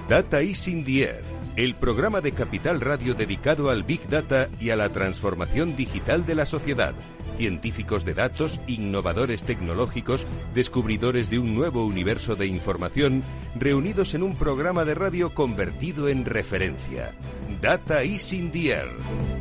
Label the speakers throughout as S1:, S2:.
S1: Data is in the air, el programa de Capital Radio dedicado al Big Data y a la transformación digital de la sociedad. Científicos de datos, innovadores tecnológicos, descubridores de un nuevo universo de información, reunidos en un programa de radio convertido en referencia. Data is in the air.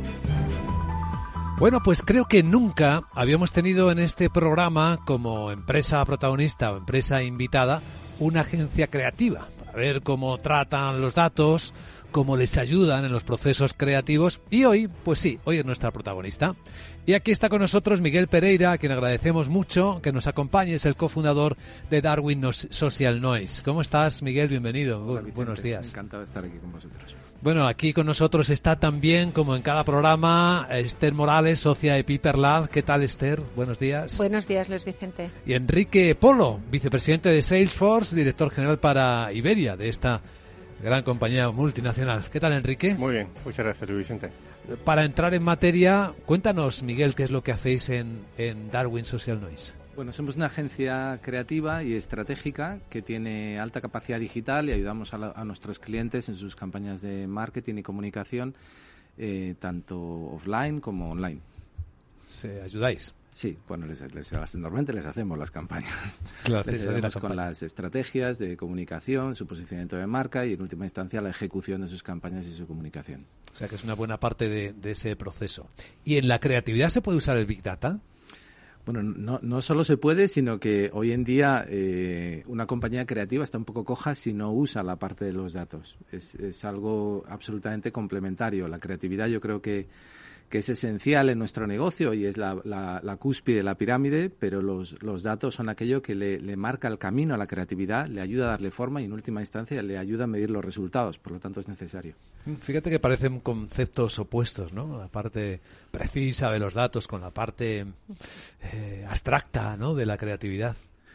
S2: Bueno, pues creo que nunca habíamos tenido en este programa como empresa protagonista o empresa invitada una agencia creativa para ver cómo tratan los datos, cómo les ayudan en los procesos creativos. Y hoy, pues sí, hoy es nuestra protagonista. Y aquí está con nosotros Miguel Pereira, a quien agradecemos mucho que nos acompañe. Es el cofundador de Darwin Social Noise. ¿Cómo estás, Miguel? Bienvenido.
S3: Hola, Vicente.
S2: Buenos días.
S3: Encantado de estar aquí con vosotros.
S2: Bueno, aquí con nosotros está también, como en cada programa, Esther Morales, socia de Piper Lab. ¿Qué tal, Esther? Buenos días.
S4: Buenos días, Luis Vicente.
S2: Y Enrique Polo, vicepresidente de Salesforce, director general para Iberia, de esta gran compañía multinacional. ¿Qué tal, Enrique?
S5: Muy bien, muchas gracias, Luis Vicente.
S2: Para entrar en materia, cuéntanos, Miguel, qué es lo que hacéis en Darwin Social Noise.
S3: Bueno, somos una agencia creativa y estratégica que tiene alta capacidad digital y ayudamos a nuestros clientes en sus campañas de marketing y comunicación, tanto offline como online.
S2: ¿Ayudáis?
S3: Sí, bueno, normalmente les hacemos las campañas.
S2: Les
S3: ayudamos con las estrategias de comunicación, su posicionamiento de marca y, en última instancia, la ejecución de sus campañas y su comunicación.
S2: O sea, que es una buena parte de ese proceso. ¿Y en la creatividad se puede usar el Big Data?
S3: Bueno, no solo se puede, sino que hoy en día una compañía creativa está un poco coja si no usa la parte de los datos. Es algo absolutamente complementario. La creatividad yo creo que es esencial en nuestro negocio y es la cúspide de la pirámide, pero los datos son aquello que le marca el camino a la creatividad, le ayuda a darle forma y, en última instancia, le ayuda a medir los resultados. Por lo tanto, es necesario.
S2: Fíjate que parecen conceptos opuestos, ¿no? La parte precisa de los datos con la parte abstracta, ¿no?, de la creatividad.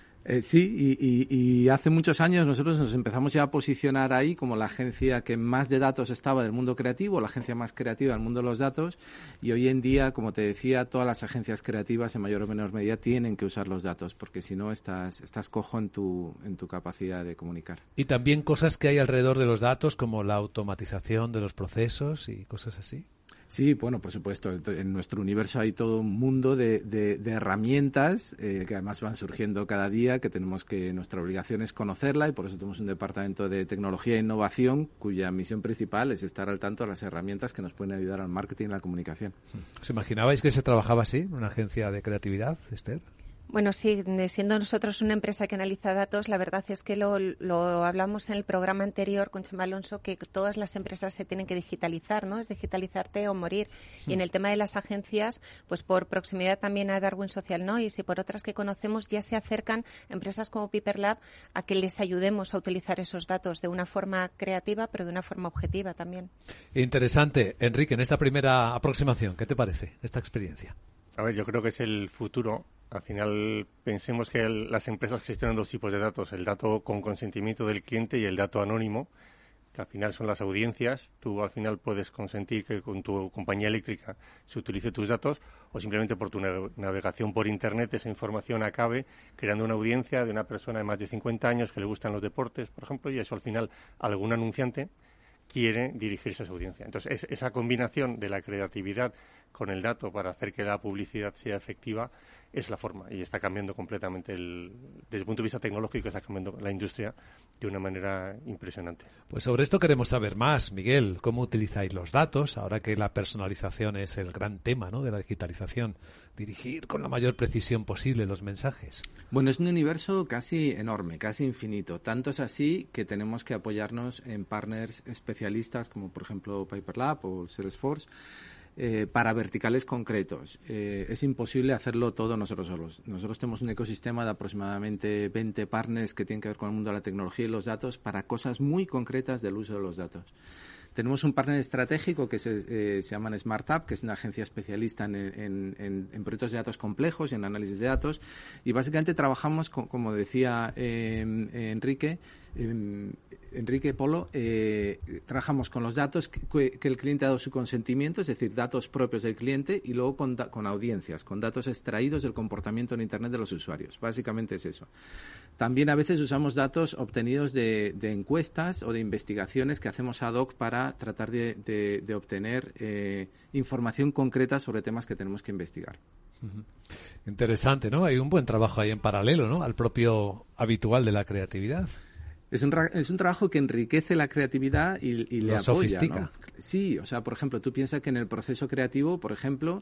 S3: Sí, y hace muchos años nosotros nos empezamos ya a posicionar ahí como la agencia que más de datos estaba del mundo creativo, la agencia más creativa del mundo de los datos, y hoy en día, como te decía, todas las agencias creativas en mayor o menor medida tienen que usar los datos, porque si no estás cojo en tu capacidad de comunicar.
S2: Y también cosas que hay alrededor de los datos, como la automatización de los procesos y cosas así.
S3: Sí, bueno, por supuesto. En nuestro universo hay todo un mundo de herramientas que además van surgiendo cada día, que nuestra obligación es conocerla y por eso tenemos un departamento de tecnología e innovación cuya misión principal es estar al tanto de las herramientas que nos pueden ayudar al marketing y a la comunicación.
S2: ¿Os imaginabais que se trabajaba así, en una agencia de creatividad, Esther?
S4: Bueno, sí, siendo nosotros una empresa que analiza datos, la verdad es que lo hablamos en el programa anterior con Chema Alonso, que todas las empresas se tienen que digitalizar, ¿no? Es digitalizarte o morir. Sí. Y en el tema de las agencias, pues por proximidad también a Darwin Social Noise y por otras que conocemos, ya se acercan empresas como Piper Lab a que les ayudemos a utilizar esos datos de una forma creativa, pero de una forma objetiva también.
S2: Interesante. Enrique, en esta primera aproximación, ¿qué te parece esta experiencia?
S5: A ver, yo creo que es el futuro. Al final, pensemos que las empresas gestionan dos tipos de datos, el dato con consentimiento del cliente y el dato anónimo, que al final son las audiencias. Tú al final puedes consentir que con tu compañía eléctrica se utilice tus datos o simplemente por tu navegación por Internet esa información acabe creando una audiencia de una persona de más de 50 años que le gustan los deportes, por ejemplo, y eso al final algún anunciante quiere dirigirse a esa audiencia. Entonces, esa combinación de la creatividad con el dato para hacer que la publicidad sea efectiva es la forma y está cambiando completamente desde el punto de vista tecnológico, está cambiando la industria de una manera impresionante.
S2: Pues sobre esto queremos saber más, Miguel. ¿Cómo utilizáis los datos ahora que la personalización es el gran tema, ¿no?, de la digitalización? Dirigir con la mayor precisión posible los mensajes.
S3: Bueno, es un universo casi enorme, casi infinito. Tanto es así que tenemos que apoyarnos en partners especialistas como, por ejemplo, Piper Lab o Salesforce, para verticales concretos. Es imposible hacerlo todo nosotros solos. Nosotros tenemos un ecosistema de aproximadamente 20 partners que tienen que ver con el mundo de la tecnología y los datos para cosas muy concretas del uso de los datos. Tenemos un partner estratégico que se llama SmartUp, que es una agencia especialista en proyectos de datos complejos y en análisis de datos. Y básicamente trabajamos, como decía Enrique Polo, trabajamos con los datos que el cliente ha dado su consentimiento, es decir, datos propios del cliente, y luego con audiencias, con datos extraídos del comportamiento en Internet de los usuarios. Básicamente es eso. También a veces usamos datos obtenidos de encuestas o de investigaciones que hacemos ad hoc para tratar de obtener información concreta sobre temas que tenemos que investigar.
S2: Interesante, ¿no? Hay un buen trabajo ahí en paralelo, ¿no? Al propio habitual de la creatividad.
S3: Es un trabajo que enriquece la creatividad y le apoya,
S2: sofistica, ¿no?
S3: Sí, o sea, por ejemplo, tú piensas que en el proceso creativo, por ejemplo,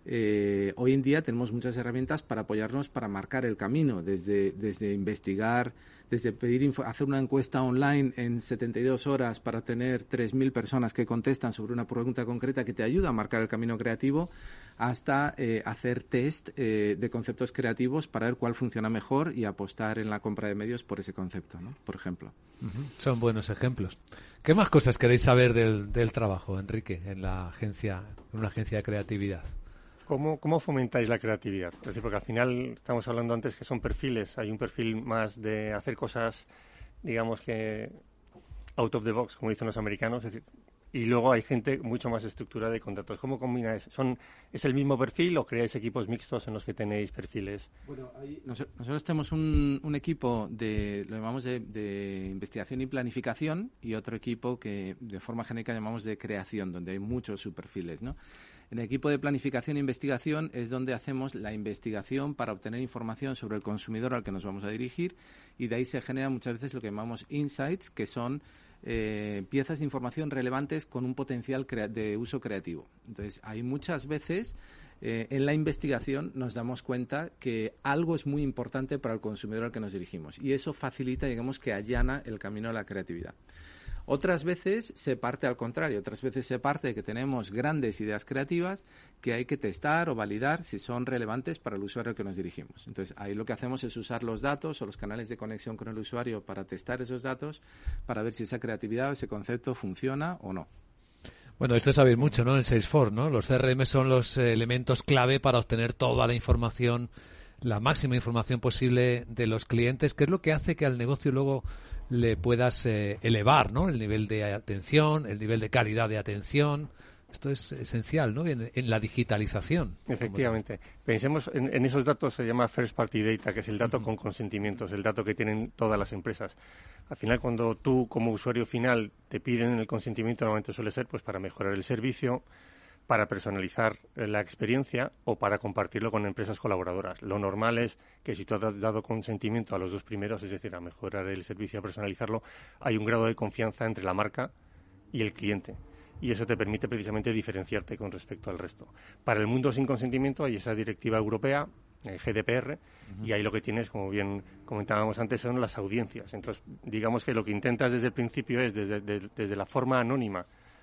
S3: hoy en día tenemos muchas herramientas para apoyarnos para marcar el camino, desde investigar, desde hacer una encuesta online en 72 horas para tener 3.000 personas que contestan sobre una pregunta concreta que te ayuda a marcar el camino creativo, hasta hacer test de conceptos creativos para ver cuál funciona mejor y apostar en la compra de medios por ese concepto, ¿no? Por ejemplo.
S2: Son buenos ejemplos. ¿Qué más cosas queréis saber del trabajo, Enrique, en una agencia de creatividad?
S5: ¿Cómo fomentáis la creatividad? Es decir, porque al final estamos hablando antes que son perfiles. Hay un perfil más de hacer cosas, digamos que out of the box, como dicen los americanos. Es decir, y luego hay gente mucho más estructurada de contratos. ¿Cómo combináis? ¿Es el mismo perfil o creáis equipos mixtos en los que tenéis perfiles?
S3: Bueno, nosotros tenemos un equipo lo llamamos de investigación y planificación, y otro equipo que de forma genérica llamamos de creación, donde hay muchos subperfiles, ¿no? En el equipo de planificación e investigación es donde hacemos la investigación para obtener información sobre el consumidor al que nos vamos a dirigir, y de ahí se genera muchas veces lo que llamamos insights, que son piezas de información relevantes con un potencial de uso creativo. Entonces, hay muchas veces en la investigación nos damos cuenta que algo es muy importante para el consumidor al que nos dirigimos, y eso facilita, digamos, que allana el camino a la creatividad. Otras veces se parte al contrario, otras veces se parte de que tenemos grandes ideas creativas que hay que testar o validar si son relevantes para el usuario al que nos dirigimos. Entonces, ahí lo que hacemos es usar los datos o los canales de conexión con el usuario para testar esos datos, para ver si esa creatividad o ese concepto funciona o no.
S2: Bueno, esto sabéis mucho, ¿no? En Salesforce, ¿no? Los CRM son los elementos clave para obtener toda la información, la máxima información posible de los clientes, que es lo que hace que al negocio luego le puedas elevar, ¿no? El nivel de atención, el nivel de calidad de atención. Esto es esencial, ¿no? En la digitalización.
S5: Efectivamente. Pensemos en esos datos, se llama First Party Data, que es el dato con consentimientos, el dato que tienen todas las empresas. Al final, cuando tú, como usuario final, te piden el consentimiento, normalmente suele ser pues para mejorar el servicio, para personalizar la experiencia o para compartirlo con empresas colaboradoras. Lo normal es que si tú has dado consentimiento a los dos primeros, es decir, a mejorar el servicio, a personalizarlo, hay un grado de confianza entre la marca y el cliente. Y eso te permite precisamente diferenciarte con respecto al resto. Para el mundo sin consentimiento hay esa directiva europea, GDPR, y ahí lo que tienes, como bien comentábamos antes, son las audiencias. Entonces, digamos que lo que intentas desde el principio es, desde la forma anónima,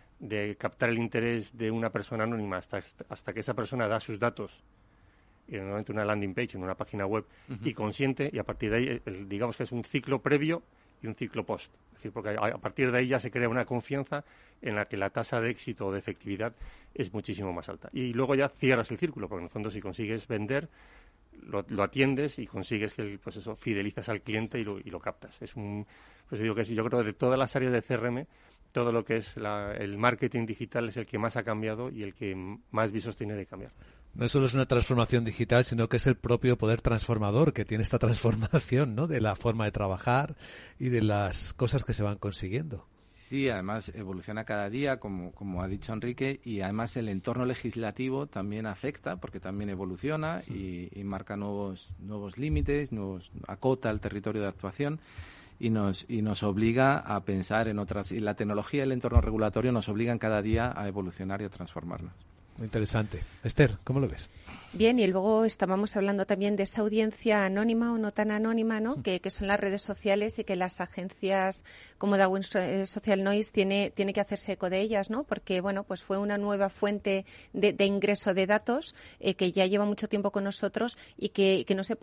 S5: de captar el interés de una persona anónima hasta que esa persona da sus datos, y normalmente una landing page en una página web, y consiente, y a partir de ahí, digamos que es un ciclo previo y un ciclo post. Es decir, porque a partir de ahí ya se crea una confianza en la que la tasa de éxito o de efectividad es muchísimo más alta. Y luego ya cierras el círculo, porque en el fondo si consigues vender, lo atiendes y consigues que pues eso, fidelizas al cliente y lo captas. Pues digo que yo creo que de todas las áreas de CRM, todo lo que es el marketing digital es el que más ha cambiado y el que más visos tiene de cambiar.
S2: No solo es una transformación digital, sino que es el propio poder transformador que tiene esta transformación, ¿no? De la forma de trabajar y de las cosas que se van consiguiendo.
S3: Sí, además evoluciona cada día, como ha dicho Enrique, y además el entorno legislativo también afecta, porque también evoluciona y marca nuevos límites, acota el territorio de actuación. Y nos obliga a pensar en otras. Y la tecnología y el entorno regulatorio nos obligan cada día a evolucionar y a transformarnos.
S2: Muy interesante. Esther, ¿cómo lo ves?
S4: Bien, y luego estábamos hablando también de esa audiencia anónima o no tan anónima, ¿no? Que son las redes sociales y que las agencias como Darwin Social Noise tiene que hacerse eco de ellas, ¿no? Porque, bueno, pues fue una nueva fuente de ingreso de datos que ya lleva mucho tiempo con nosotros y que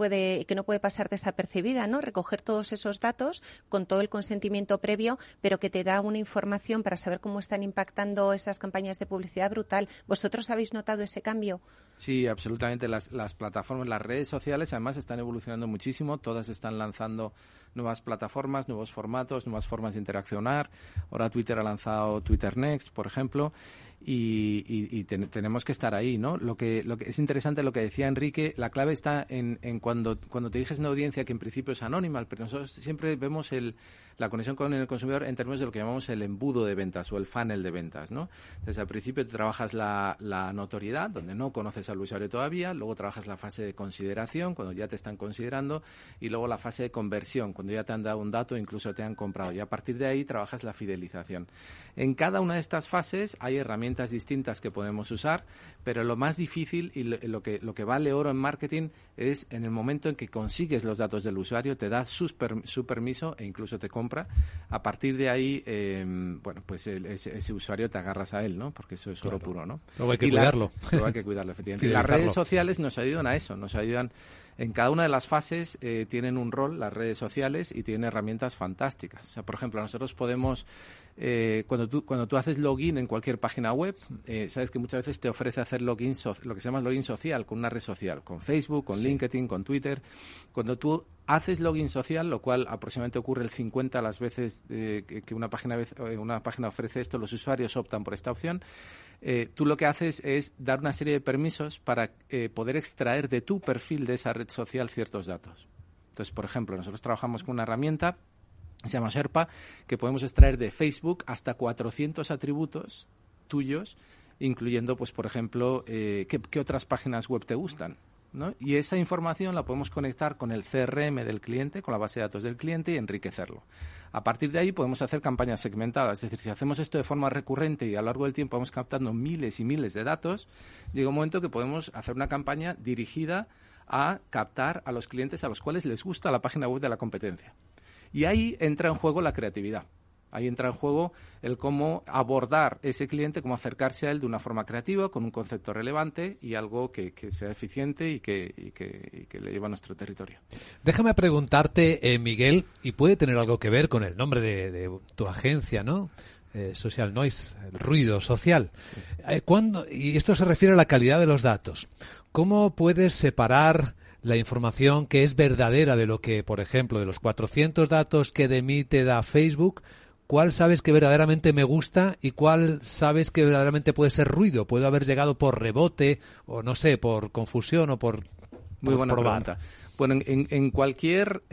S4: no puede pasar desapercibida, ¿no? Recoger todos esos datos con todo el consentimiento previo, pero que te da una información para saber cómo están impactando esas campañas de publicidad brutal. ¿Vosotros habéis notado ese cambio?
S3: Sí, absolutamente. Las plataformas, las redes sociales, además, están evolucionando muchísimo. Todas están lanzando nuevas plataformas, nuevos formatos, nuevas formas de interaccionar. Ahora Twitter ha lanzado Twitter Next, por ejemplo. y tenemos que estar ahí, ¿no? Lo que es interesante lo que decía Enrique, la clave está en cuando te diriges a una audiencia que en principio es anónima, pero nosotros siempre vemos la conexión con el consumidor en términos de lo que llamamos el embudo de ventas o el funnel de ventas, ¿no? Entonces, al principio trabajas la notoriedad, donde no conoces al usuario todavía, luego trabajas la fase de consideración, cuando ya te están considerando, y luego la fase de conversión, cuando ya te han dado un dato, incluso te han comprado, y a partir de ahí trabajas la fidelización. En cada una de estas fases hay herramientas distintas que podemos usar, pero lo más difícil y lo que vale oro en marketing es en el momento en que consigues los datos del usuario, te da su permiso e incluso te compra. A partir de ahí, pues ese usuario te agarras a él, ¿no? Porque eso es oro puro, ¿no?
S2: Luego hay que cuidarlo.
S3: Luego hay que cuidarlo, efectivamente. Y las redes sociales nos ayudan a eso, nos ayudan. En cada una de las fases tienen un rol las redes sociales y tienen herramientas fantásticas. O sea, por ejemplo, nosotros podemos, cuando tú haces login en cualquier página web, sabes que muchas veces te ofrece hacer lo que se llama login social con una red social, con Facebook, con LinkedIn, con Twitter. Cuando tú haces login social, lo cual aproximadamente ocurre el 50 las veces que una página ofrece esto, los usuarios optan por esta opción. Tú lo que haces es dar una serie de permisos para poder extraer de tu perfil de esa red social ciertos datos. Entonces, por ejemplo, nosotros trabajamos con una herramienta que se llama Sherpa, que podemos extraer de Facebook hasta 400 atributos tuyos, incluyendo, pues, por ejemplo, qué otras páginas web te gustan, ¿no? Y esa información la podemos conectar con el CRM del cliente, con la base de datos del cliente y enriquecerlo. A partir de ahí podemos hacer campañas segmentadas. Es decir, si hacemos esto de forma recurrente y a lo largo del tiempo vamos captando miles y miles de datos, llega un momento que podemos hacer una campaña dirigida a captar a los clientes a los cuales les gusta la página web de la competencia. Y ahí entra en juego la creatividad. Ahí entra en juego el cómo abordar ese cliente, cómo acercarse a él de una forma creativa, con un concepto relevante y algo que sea eficiente y que le lleve a nuestro territorio.
S2: Déjame preguntarte, Miguel, y puede tener algo que ver con el nombre de tu agencia, ¿no? Social Noise, el ruido social. Y esto se refiere a la calidad de los datos. ¿Cómo puedes separar la información que es verdadera de lo que, por ejemplo, de los 400 datos que de mí te da Facebook? ¿Cuál sabes que verdaderamente me gusta y cuál sabes que verdaderamente puede ser ruido? Puede haber llegado por rebote o, no sé, por confusión o por
S3: Muy buena
S2: probar.
S3: Pregunta. Bueno, en cualquier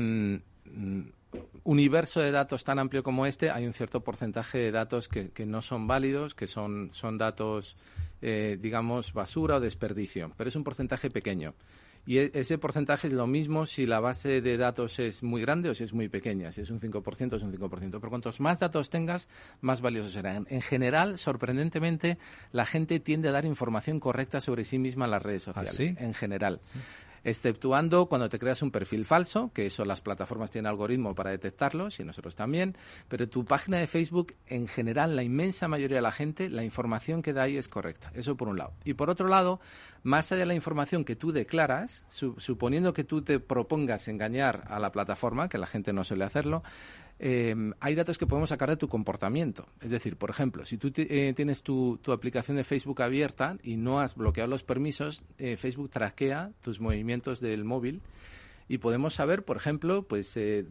S3: universo de datos tan amplio como este hay un cierto porcentaje de datos que no son válidos, que son datos, digamos, basura o desperdicio, pero es un porcentaje pequeño. Y ese porcentaje es lo mismo si la base de datos es muy grande o si es muy pequeña. Si es un 5%, es un 5%. Pero cuantos más datos tengas, más valiosos serán. En general, sorprendentemente, la gente tiende a dar información correcta sobre sí misma en las redes sociales.
S2: ¿Ah, sí?
S3: En general. Exceptuando cuando te creas un perfil falso, que eso las plataformas tienen algoritmo para detectarlos y nosotros también, pero tu página de Facebook, en general, la inmensa mayoría de la gente, la información que da ahí es correcta. Eso por un lado. Y por otro lado, más allá de la información que tú declaras, suponiendo que tú te propongas engañar a la plataforma, que la gente no suele hacerlo, hay datos que podemos sacar de tu comportamiento. Es decir, por ejemplo, si tú tienes tu aplicación de Facebook abierta y no has bloqueado los permisos, Facebook traquea tus movimientos del móvil y podemos saber, por ejemplo, pues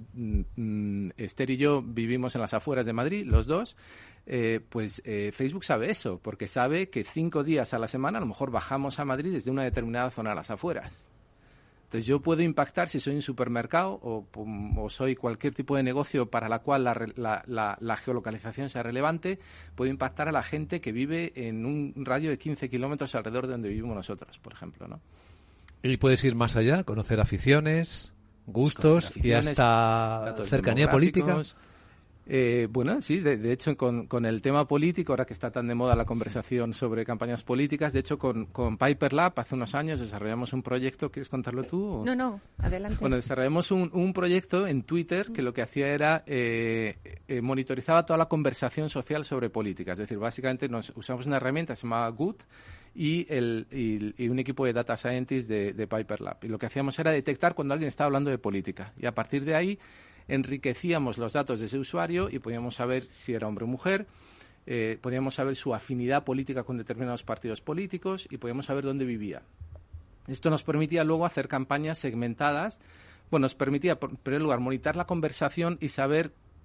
S3: Esther y yo vivimos en las afueras de Madrid, los dos, Facebook sabe eso, porque sabe que 5 días a la semana a lo mejor bajamos a Madrid desde una determinada zona a las afueras. Entonces yo puedo impactar si soy un supermercado o soy cualquier tipo de negocio para la cual la geolocalización sea relevante, puedo impactar a la gente que vive en un radio de 15 kilómetros alrededor de donde vivimos nosotros, por ejemplo, ¿no?
S2: Y puedes ir más allá, conocer aficiones, gustos y hasta cercanía política.
S3: Bueno, sí, de hecho con el tema político, ahora que está tan de moda la conversación sobre campañas políticas, de hecho con Piper Lab hace unos años desarrollamos un proyecto, ¿quieres contarlo tú?
S4: No, adelante.
S3: Bueno, desarrollamos un proyecto en Twitter que lo que hacía era monitorizaba toda la conversación social sobre política, es decir, básicamente usamos una herramienta que se llama Good y un equipo de data scientists de Piper Lab. Y lo que hacíamos era detectar cuando alguien estaba hablando de política y a partir de ahí enriquecíamos los datos de ese usuario y podíamos saber si era hombre o mujer, podíamos saber su afinidad política con determinados partidos políticos y podíamos saber dónde vivía. Esto nos permitía luego hacer campañas segmentadas. Bueno, nos permitía, en primer lugar, monitorizar la conversación y saber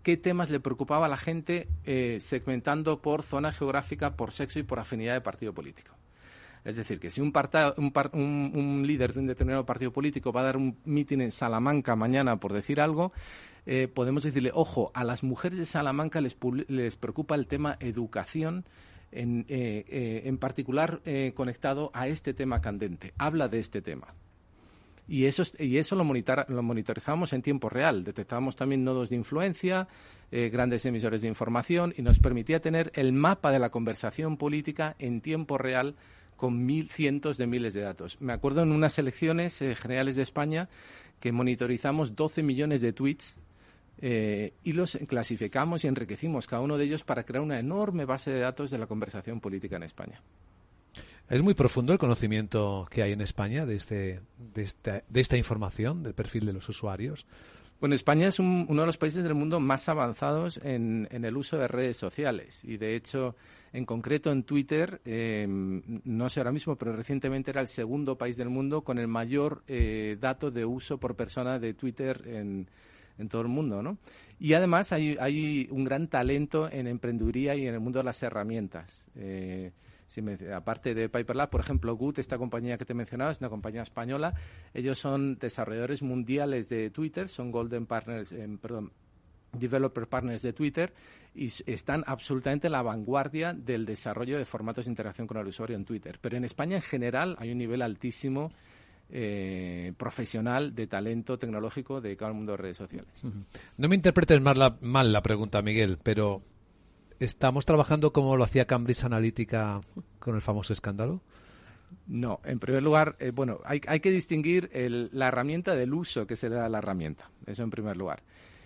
S3: qué temas le preocupaba a la gente, segmentando por zona geográfica, por sexo y por afinidad de partido político. Es decir, que si un líder de un determinado partido político va a dar un mitin en Salamanca mañana, por decir algo, podemos decirle, ojo, a las mujeres de Salamanca les preocupa el tema educación, en particular conectado a este tema candente. Habla de este tema. Y eso lo monitorizamos en tiempo real. Detectábamos también nodos de influencia, grandes emisores de información, y nos permitía tener el mapa de la conversación política en tiempo real con cientos de miles de datos. Me acuerdo en unas elecciones generales de España que monitorizamos 12 millones de tweets y los clasificamos y enriquecimos cada uno de ellos para crear una enorme base de datos de la conversación política en España.
S2: ¿Es muy profundo el conocimiento que hay en España de esta información, del perfil de los usuarios?
S3: Bueno, España es uno de los países del mundo más avanzados en el uso de redes sociales y, de hecho, en concreto en Twitter, no sé ahora mismo, pero recientemente era el segundo país del mundo con el mayor dato de uso por persona de Twitter en todo el mundo, ¿no? Y además hay un gran talento en emprendeduría y en el mundo de las herramientas. Aparte de Piper Lab, por ejemplo, Good, esta compañía que te mencionaba, es una compañía española. Ellos son desarrolladores mundiales de Twitter, son Developer Partners de Twitter, y están absolutamente en la vanguardia del desarrollo de formatos de interacción con el usuario en Twitter. Pero en España, en general, hay un nivel altísimo profesional de talento tecnológico dedicado al mundo de redes sociales.
S2: No me interpretes mal la pregunta, Miguel, pero ¿estamos trabajando como lo hacía Cambridge Analytica con el famoso escándalo?
S3: No, en primer lugar, hay que distinguir la herramienta del uso que se le da a la herramienta. Eso en primer lugar.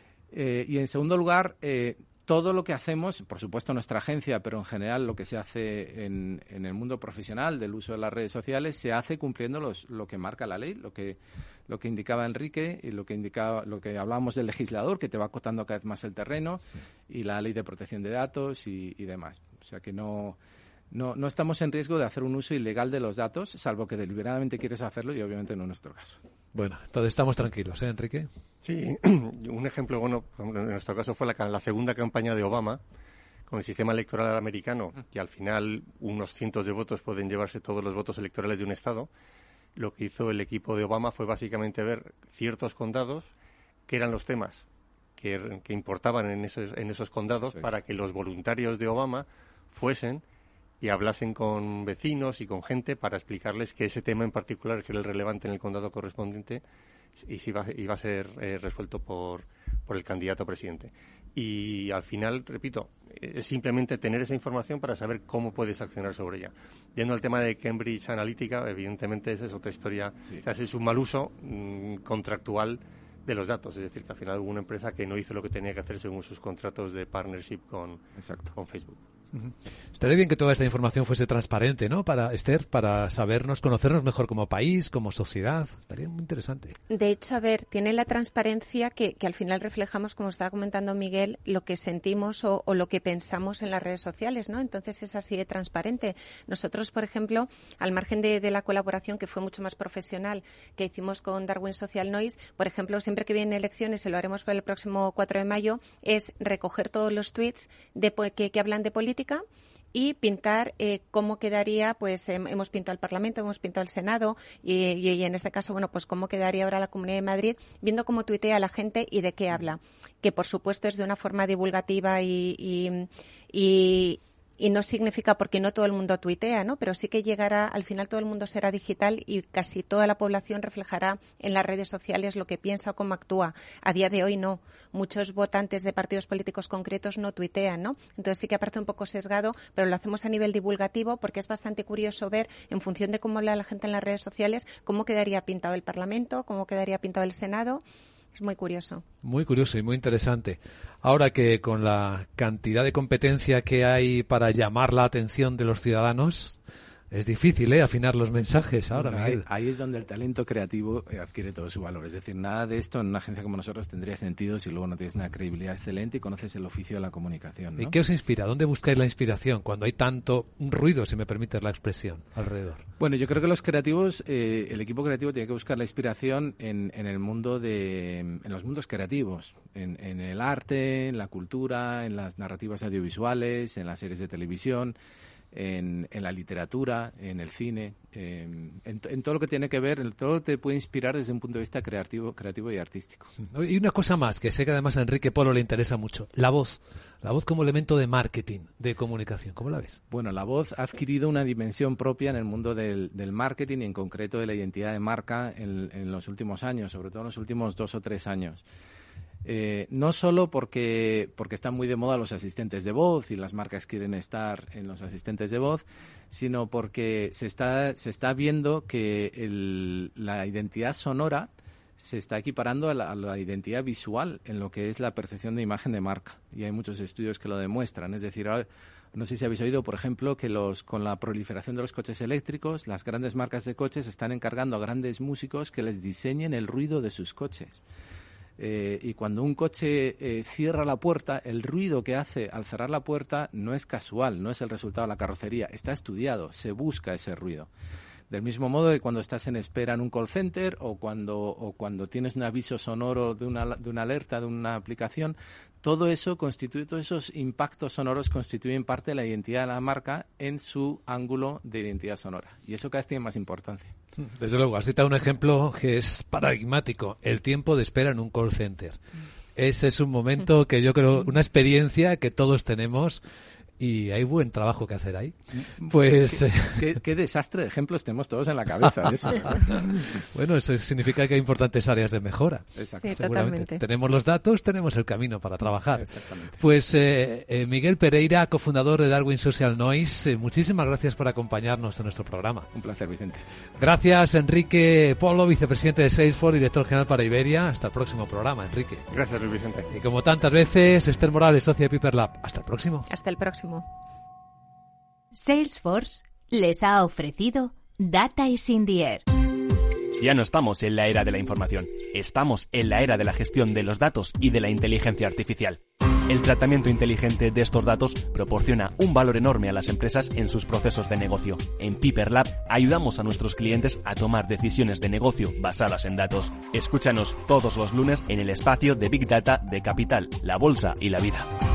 S3: Y en segundo lugar, todo lo que hacemos, por supuesto nuestra agencia, pero en general lo que se hace en el mundo profesional del uso de las redes sociales, se hace cumpliendo lo que marca la ley, lo que indicaba Enrique y lo que hablábamos del legislador, que te va acotando cada vez más el terreno, y la ley de protección de datos y demás. O sea que no estamos en riesgo de hacer un uso ilegal de los datos, salvo que deliberadamente quieres hacerlo, y obviamente no en nuestro caso.
S2: Bueno, entonces estamos tranquilos, ¿eh, Enrique?
S5: Sí, un ejemplo bueno, en nuestro caso fue la segunda campaña de Obama con el sistema electoral americano, que al final unos cientos de votos pueden llevarse todos los votos electorales de un estado. Lo que hizo el equipo de Obama fue básicamente ver ciertos condados, que eran los temas que importaban en esos condados, para que los voluntarios de Obama fuesen y hablasen con vecinos y con gente para explicarles que ese tema en particular, que era el relevante en el condado correspondiente, y si iba a ser resuelto por el candidato presidente. Y al final, repito, es simplemente tener esa información para saber cómo puedes accionar sobre ella. Yendo al tema de Cambridge Analytica, evidentemente esa es otra historia. Sí. O sea, es un mal uso contractual de los datos, es decir, que al final hubo una empresa que no hizo lo que tenía que hacer según sus contratos de partnership con Facebook.
S2: Estaría bien que toda esta información fuese transparente, ¿no? Esther, para conocernos mejor como país, como sociedad. Estaría muy interesante.
S4: De hecho, tiene la transparencia que al final reflejamos, como estaba comentando Miguel, lo que sentimos o lo que pensamos en las redes sociales, ¿no? Entonces es así de transparente. Nosotros, por ejemplo, al margen de la colaboración que fue mucho más profesional que hicimos con Darwin Social Noise, por ejemplo, siempre que vienen elecciones, y lo haremos para el próximo 4 de mayo, es recoger todos los tweets que hablan de política y pintar cómo quedaría, pues hemos pintado el Parlamento, hemos pintado el Senado y en este caso, bueno, pues cómo quedaría ahora la Comunidad de Madrid, viendo cómo tuitea la gente y de qué habla, que por supuesto es de una forma divulgativa y no significa porque no todo el mundo tuitea, ¿no? Pero sí que llegará, al final todo el mundo será digital y casi toda la población reflejará en las redes sociales lo que piensa o cómo actúa. A día de hoy no. Muchos votantes de partidos políticos concretos no tuitean, ¿no? Entonces sí que aparece un poco sesgado, pero lo hacemos a nivel divulgativo porque es bastante curioso ver, en función de cómo habla la gente en las redes sociales, cómo quedaría pintado el Parlamento, cómo quedaría pintado el Senado. Es muy curioso. Muy
S2: curioso y muy interesante. Ahora que con la cantidad de competencia que hay para llamar la atención de los ciudadanos, Es difícil, afinar los mensajes ahora, Miguel.
S3: Ahí es donde el talento creativo adquiere todo su valor. Es decir, nada de esto en una agencia como nosotros tendría sentido si luego no tienes una credibilidad excelente y conoces el oficio de la comunicación, ¿no?
S2: ¿Y qué os inspira? ¿Dónde buscáis la inspiración cuando hay tanto ruido, si me permites la expresión, alrededor?
S3: Bueno, yo creo que los creativos, el equipo creativo tiene que buscar la inspiración en el mundo en los mundos creativos, en el arte, en la cultura, en las narrativas audiovisuales, en las series de televisión, en la literatura, en el cine, en todo lo que tiene que ver, en todo lo que te puede inspirar desde un punto de vista creativo y artístico.
S2: Y una cosa más, que sé que además a Enrique Polo le interesa mucho, la voz como elemento de marketing, de comunicación, ¿cómo la ves?
S3: Bueno, la voz ha adquirido una dimensión propia en el mundo del marketing y en concreto de la identidad de marca en los últimos años, sobre todo en los últimos 2 o 3 años. No solo porque están muy de moda los asistentes de voz y las marcas quieren estar en los asistentes de voz, sino porque se está viendo que la identidad sonora se está equiparando a la identidad visual en lo que es la percepción de imagen de marca. Y hay muchos estudios que lo demuestran. Es decir, no sé si habéis oído, por ejemplo, que con la proliferación de los coches eléctricos, las grandes marcas de coches están encargando a grandes músicos que les diseñen el ruido de sus coches. Y cuando un coche cierra la puerta, el ruido que hace al cerrar la puerta no es casual, no es el resultado de la carrocería, está estudiado, se busca ese ruido. Del mismo modo que cuando estás en espera en un call center o cuando tienes un aviso sonoro de una alerta de una aplicación, todo eso todos esos impactos sonoros constituyen parte de la identidad de la marca en su ángulo de identidad sonora. Y eso cada vez tiene más importancia.
S2: Desde luego, has citado un ejemplo que es paradigmático, el tiempo de espera en un call center. Ese es un momento que yo creo, una experiencia que todos tenemos. Y hay buen trabajo que hacer ahí. Pues
S3: qué desastre de ejemplos tenemos todos en la cabeza.
S2: Bueno, eso significa que hay importantes áreas de mejora.
S3: Exacto.
S4: Sí,
S2: Seguramente.
S4: totalmente.
S2: Tenemos los datos, tenemos el camino para trabajar.
S3: Exactamente.
S2: Pues Miguel Pereira, cofundador de Darwin Social Noise, muchísimas gracias por acompañarnos en nuestro programa.
S3: Un placer, Vicente.
S2: Gracias, Enrique Polo, vicepresidente de Salesforce, director general para Iberia. Hasta el próximo programa, Enrique.
S5: Gracias, Luis Vicente.
S2: Y como tantas veces, Esther Morales, socia de Piper Lab. Hasta el próximo.
S4: Hasta el próximo.
S6: Salesforce les ha ofrecido Data is in the Air.
S7: Ya no estamos en la era de la información, estamos en la era de la gestión de los datos y de la inteligencia artificial. El tratamiento inteligente de estos datos proporciona un valor enorme a las empresas en sus procesos de negocio. En Piper Lab ayudamos a nuestros clientes a tomar decisiones de negocio basadas en datos. Escúchanos todos los lunes en el espacio de Big Data de Capital, la Bolsa y la Vida.